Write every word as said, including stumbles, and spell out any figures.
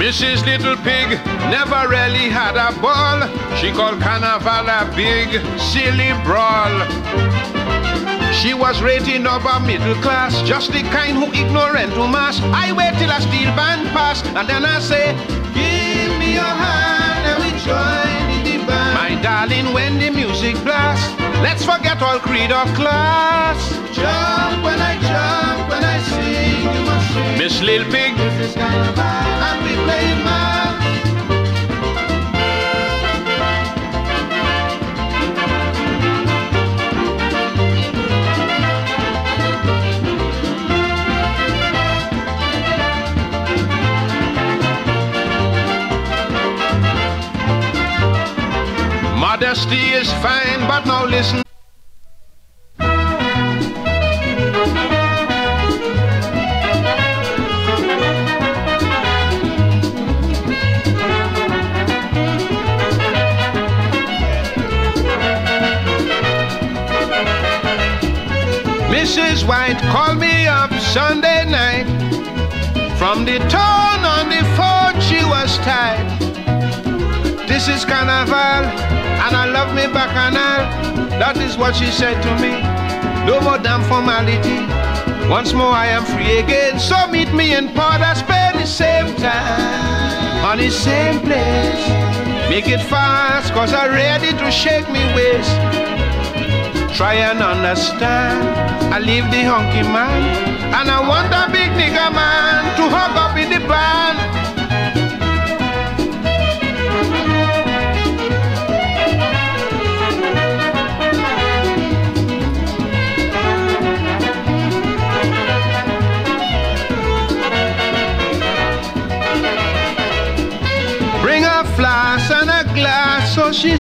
Missus Little Pig never really had a ball. She called Carnival a big, silly brawl. She was rating upper middle class, just the kind who ignorant to mass. I wait till a steel band pass, and then I say, give me your hand and we join in the band. My darling, when the music blasts, let's forget all creed or class. Jump when I jump, when I sing, you must sing. Miss Little Pig, this is Carnival, and we play mad. Modesty is fine, but now listen. Missus White called me up Sunday night. From the town on the phone she was tied. This is Carnival, and I love me bacchanal. That is what she said to me. No more damn formality. Once more I am free again. So meet me in Port of Spain, the same time, on the same place. Make it fast, cause I'm ready to shake me waist. Try and understand, I leave the hunky man, and I want a big nigger man to hug up in the band. Bring a flask and a glass so she